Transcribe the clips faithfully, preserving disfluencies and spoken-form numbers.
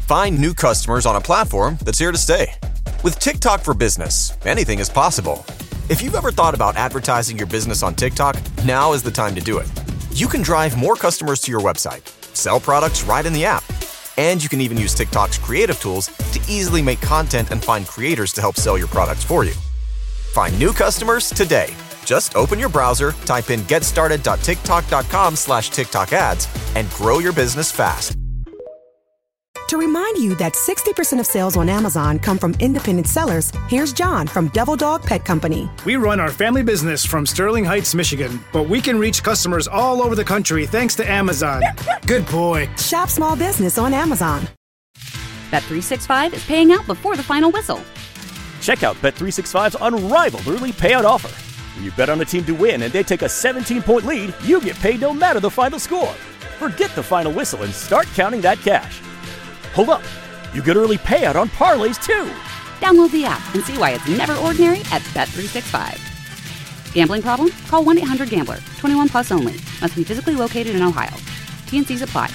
Find new customers on a platform that's here to stay. With TikTok for Business, anything is possible. If you've ever thought about advertising your business on TikTok, now is the time to do it. You can drive more customers to your website, sell products right in the app, and you can even use TikTok's creative tools to easily make content and find creators to help sell your products for you. Find new customers today. Just open your browser, type in getstarted.tiktok.com slash TikTok ads, and grow your business fast. To remind you that sixty percent of sales on Amazon come from independent sellers, here's John from Devil Dog Pet Company. We run our family business from Sterling Heights, Michigan, but we can reach customers all over the country thanks to Amazon. Good boy. Shop small business on Amazon. Bet three sixty-five is paying out before the final whistle. Check out Bet three sixty-five's unrivaled early payout offer. When you bet on a team to win and they take a seventeen-point lead, you get paid no matter the final score. Forget the final whistle and start counting that cash. Hold up. You get early payout on parlays, too. Download the app and see why it's never ordinary at Bet three sixty-five. Gambling problem? Call one eight hundred gambler. twenty-one plus only. Must be physically located in Ohio. T N Cs apply.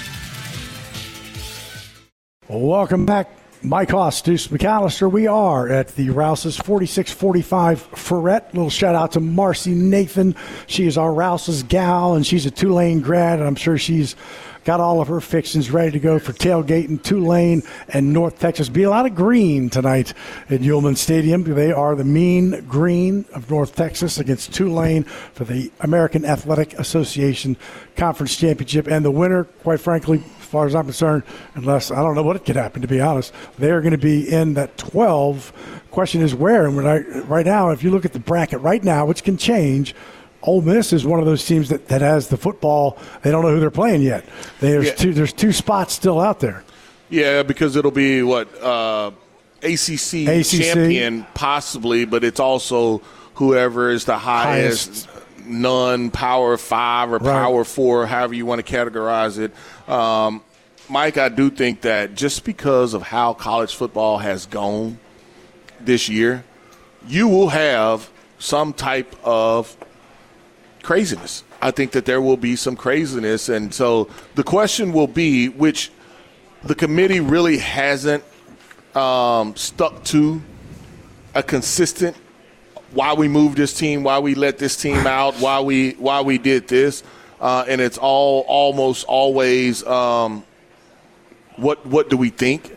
Welcome back. Mike Haas, Deuce McAllister. We are at the Rouse's forty-six forty-five Ferret. Little shout out to Marcy Nathan. She is our Rouse's gal, and she's a Tulane grad, and I'm sure she's got all of her fixings ready to go for tailgating Tulane and North Texas. Be a lot of green tonight at Ullman Stadium. They are the Mean Green of North Texas against Tulane for the American Athletic Association Conference Championship. And the winner, quite frankly, as far as I'm concerned, unless I don't know what it could happen, to be honest, they're going to be in that twelve. Question is where. And when I, right now, if you look at the bracket right now, which can change, Ole Miss is one of those teams that, that has the football. They don't know who they're playing yet. There's yeah. two. There's two spots still out there. Yeah, because it'll be what uh, A C C, A C C champion possibly, but it's also whoever is the highest, highest. non-power five or right. power four, however you want to categorize it. Um, Mike, I do think that just because of how college football has gone this year, you will have some type of craziness. I think that there will be some craziness. And so the question will be, which the committee really hasn't um, stuck to a consistent, why we moved this team, why we let this team out, why we why we did this. Uh, and it's all almost always um, what what do we think?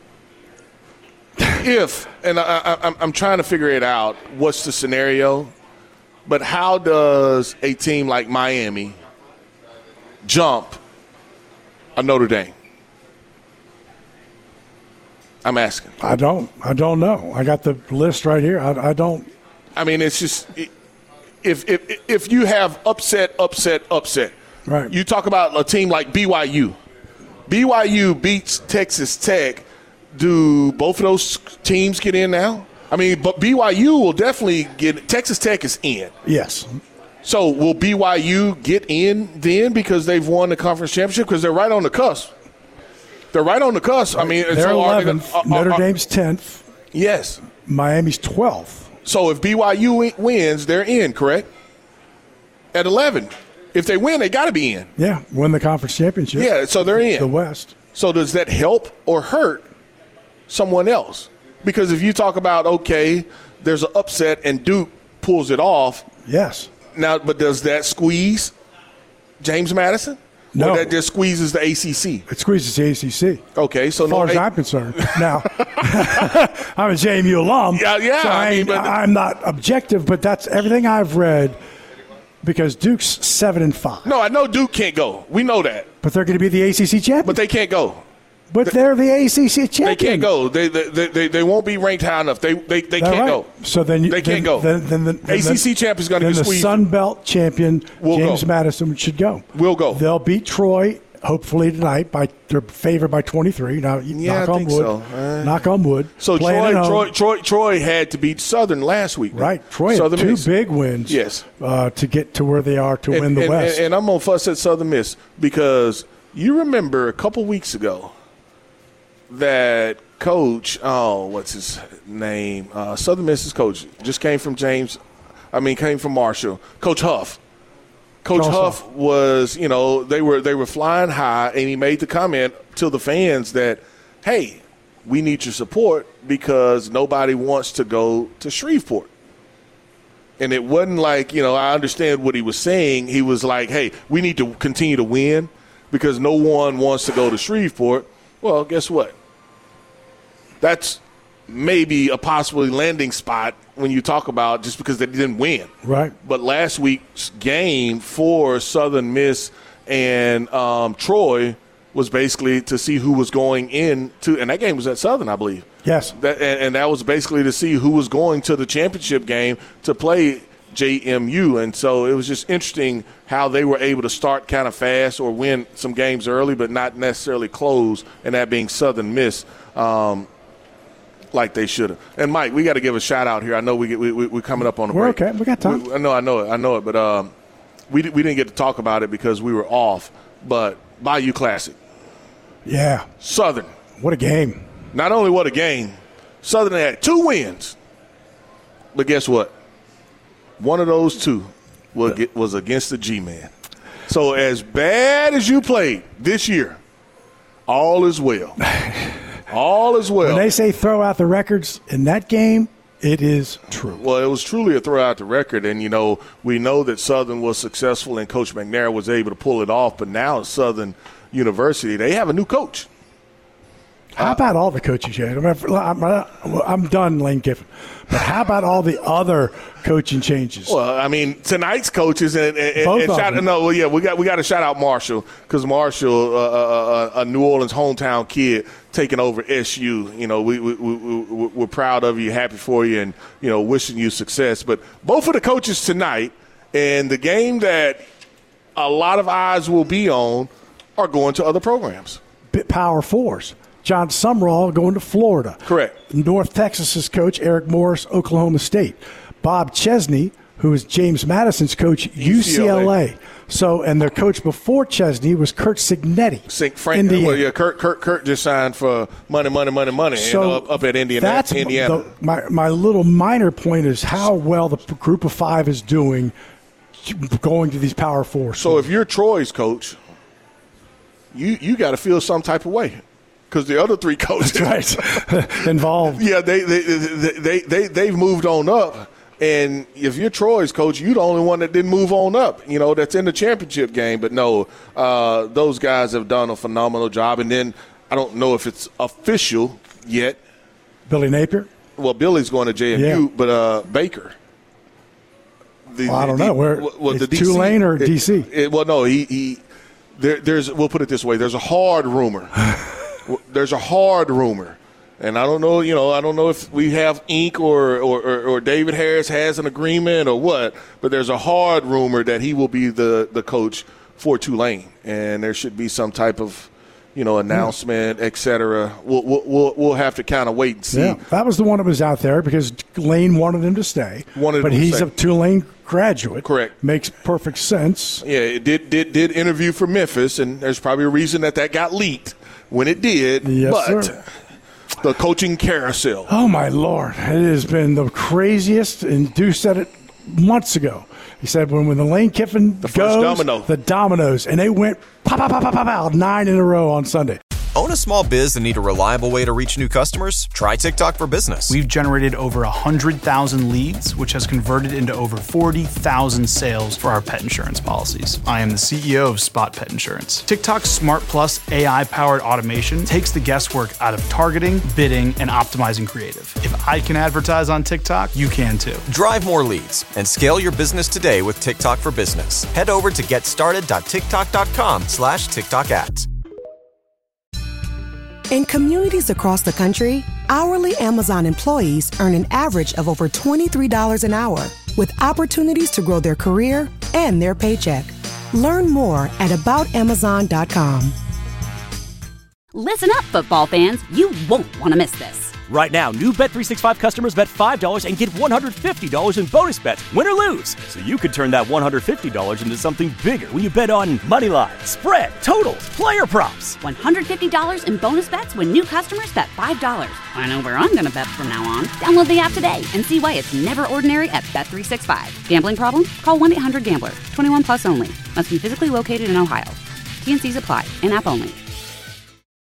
If, and I, I, I'm trying to figure it out, what's the scenario? But how does a team like Miami jump a Notre Dame? I'm asking. I don't. I don't know. I got the list right here. I, I don't. I mean, it's just if if if you have upset, upset, upset. Right. You talk about a team like B Y U. B Y U beats Texas Tech. Do both of those teams get in now? I mean, but B Y U will definitely get – Texas Tech is in. Yes. So will B Y U get in then because they've won the conference championship? Because they're right on the cusp. They're right on the cusp. I mean, they're so eleventh. They, uh, Notre uh, Dame's tenth. Yes. Miami's twelfth. So if B Y U wins, they're in, correct? At eleven. If they win, they got to be in. Yeah, win the conference championship. Yeah, so they're in. The West. So does that help or hurt someone else? Because if you talk about, okay, there's an upset and Duke pulls it off. Yes. Now, but does that squeeze James Madison? No. Or that just squeezes the A C C? It squeezes the A C C. Okay, so as far no, as I'm concerned. Now, I'm a J M U alum. Yeah, yeah. So I I mean, but I'm not objective, but that's everything I've read because Duke's seven and five. No, I know Duke can't go. We know that. But they're going to be the A C C champion. But they can't go. But they're the A C C champion. They can't go. They they, they, they won't be ranked high enough. They they, they can't right? go. So then you, they then, can't go. Then, then, then, then A C C champion is going to get squeezed. Then the Sun Belt champion, we'll James go. Madison, should go. We'll go. They'll beat Troy, hopefully tonight. By they're favored by twenty-three. Now, yeah, knock I on think wood. so. Uh, knock on wood. So Troy, Troy, Troy, Troy had to beat Southern last week. Right. Right. Troy Southern had two Miss. big wins. Yes. Uh, to get to where they are to and, win the and, West. And, and I'm gonna fuss at Southern Miss because you remember a couple weeks ago that coach, oh, what's his name? Uh, Southern Miss's coach just came from James. I mean, came from Marshall. Coach Huff. Coach Charles Huff, Huff was, you know, they were they were flying high, and he made the comment to the fans that, hey, we need your support because nobody wants to go to Shreveport. And it wasn't like, you know, I understand what he was saying. He was like, hey, we need to continue to win because no one wants to go to Shreveport. Well, guess what? That's maybe a possibly landing spot when you talk about just because they didn't win. Right. But last week's game for Southern Miss and um, Troy was basically to see who was going in to – and that game was at Southern, I believe. Yes. That, and, and that was basically to see who was going to the championship game to play J M U. And so it was just interesting how they were able to start kind of fast or win some games early but not necessarily close, and that being Southern Miss. Um like they should have. And, Mike, we got to give a shout-out here. I know we, we, we, we're coming up on the we're break. Okay. We got time. We, I know, I know it. I know it. But um, we, we didn't get to talk about it because we were off. But Bayou Classic. Yeah. Southern. What a game. Not only what a game, Southern had two wins. But guess what? One of those two was, was against the G-Man. So as bad as you played this year, all is well. All is well. When they say throw out the records in that game, it is true. Well, it was truly a throw out the record. And, you know, we know that Southern was successful and Coach McNair was able to pull it off. But now at Southern University, they have a new coach. How about all the coaches you had? I'm, I'm done, Lane Kiffin. But how about all the other coaching changes? Well, I mean, tonight's coaches and, and, Both and of shout, them. no, well, yeah, we got we got to shout out Marshall because Marshall, uh, uh, a New Orleans hometown kid, taking over S U. You know, we, we, we, we we're proud of you, happy for you, and you know, wishing you success. But both of the coaches tonight and the game that a lot of eyes will be on are going to other programs. Bit Power Fours. John Sumrall going to Florida. Correct. North Texas's coach, Eric Morris, Oklahoma State. Bob Chesney, who is James Madison's coach, U C L A. So, and their coach before Chesney was Kurt Signetti. Sink Frank, well, yeah, Kurt, Kurt, Kurt just signed for money, money, money, money, so you know, up, up at Indiana. That's Indiana. The, my my little minor point is how well the group of five is doing going to these Power Fours. So, if you're Troy's coach, you you got to feel some type of way. Because the other three coaches That's right. involved. Yeah, they, they, they, they, they, they've moved on up. And if you're Troy's coach, you're the only one that didn't move on up, you know, that's in the championship game. But, no, uh, those guys have done a phenomenal job. And then I don't know if it's official yet. Billy Napier? Well, Billy's going to J M U, Yeah. but uh, Baker. The, Well, I don't the, know. Where, well, it's the D C, Tulane or it, D C? It, well, no, he, he there, there's, we'll put it this way. There's a hard rumor. There's a hard rumor, and I don't know, you know, I don't know if we have ink or, or, or, or David Harris has an agreement or what, but there's a hard rumor that he will be the, the coach for Tulane, and there should be some type of, you know, announcement, et cetera. We'll, we'll, we'll have to kind of wait and see. Yeah, that was the one that was out there because Lane wanted him to stay. Wanted but him to he's stay. a Tulane graduate. Correct. Makes perfect sense. Yeah, it did, did, did interview for Memphis, and there's probably a reason that that got leaked when it did. Yes, but sir. The coaching carousel. Oh, my Lord. It has been the craziest, and Deuce said it months ago. He said when, when the Lane Kiffin The goes, first domino. the dominoes, and they went pop, pop, pop, pop, pop, pop, nine in a row on Sunday. Own a small biz and need a reliable way to reach new customers? Try TikTok for Business. We've generated over one hundred thousand leads, which has converted into over forty thousand sales for our pet insurance policies. I am the C E O of Spot Pet Insurance. TikTok's Smart Plus A I-powered automation takes the guesswork out of targeting, bidding, and optimizing creative. If I can advertise on TikTok, you can too. Drive more leads and scale your business today with TikTok for Business. Head over to getstarted.tiktok.com slash TikTok ads. In communities across the country, hourly Amazon employees earn an average of over twenty-three dollars an hour, with opportunities to grow their career and their paycheck. Learn more at about amazon dot com. Listen up, football fans. You won't want to miss this. Right now, new Bet three sixty-five customers bet five dollars and get one hundred fifty dollars in bonus bets, win or lose. So you could turn that one hundred fifty dollars into something bigger when you bet on money line, spread, totals, player props. one hundred fifty dollars in bonus bets when new customers bet five dollars. I know where I'm going to bet from now on. Download the app today and see why it's never ordinary at Bet three sixty-five. Gambling problem? Call one eight hundred gambler. twenty-one plus only. Must be physically located in Ohio. T and C's apply. In-app only.